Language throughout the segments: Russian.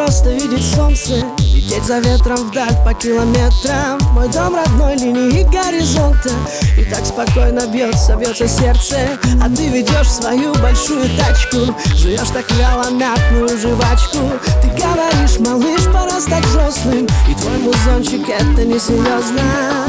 просто видеть солнце, лететь за ветром вдаль по километрам. Мой дом родной линии горизонта, и так спокойно бьется сердце. А ты ведешь свою большую тачку, жуешь так вяло мятную жвачку. Ты говоришь: малыш, пора стать взрослым, и твой музончик — это несерьезно.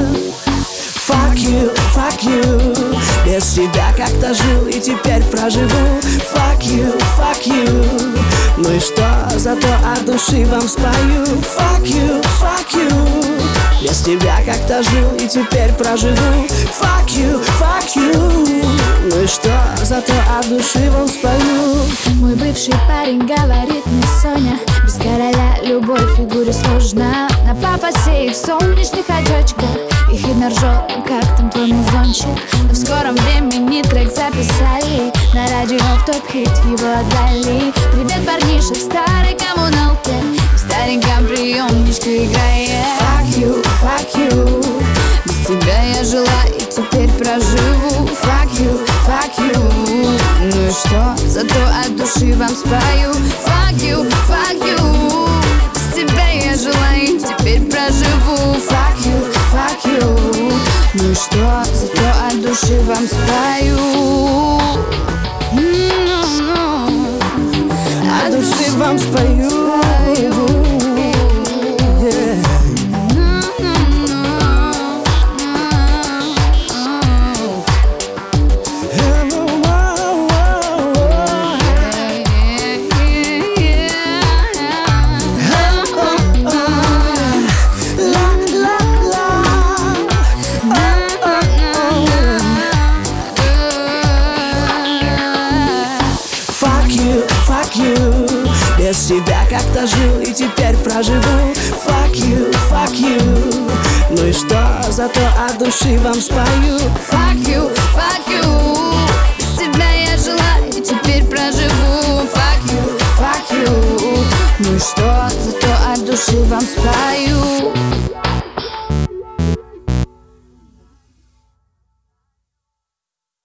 Fuck you, без тебя как-то жил и теперь проживу. Fuck you, ну и что, зато от души вам спою. Fuck you, без тебя как-то жил и теперь проживу. Fuck you, ну и что, зато от души вам спою. Мой бывший парень говорит мне: Соня, без короля любой фигуре сложно. На папа сеет в солнечных очочках и хидно ржет: как там твой музончик? Но в скором времени трек записали, на радио в топ-хит его отдали. Привет, парнишек, старой коммуналке, в стареньком приемничке играет. Fuck you, без тебя я жила и теперь проживу. Fuck you, ну и что, зато от души вам спою. Fuck you, без тебя я жила и теперь проживу. Fuck you, ну и что, зато от души вам спою. От души вам спою. Fuck you, без тебя как-то жил и теперь проживу. Fuck you, ну и что, зато от души вам спою. Fuck you, без тебя я жила и теперь проживу. Fuck you, ну и что, зато от души вам спою.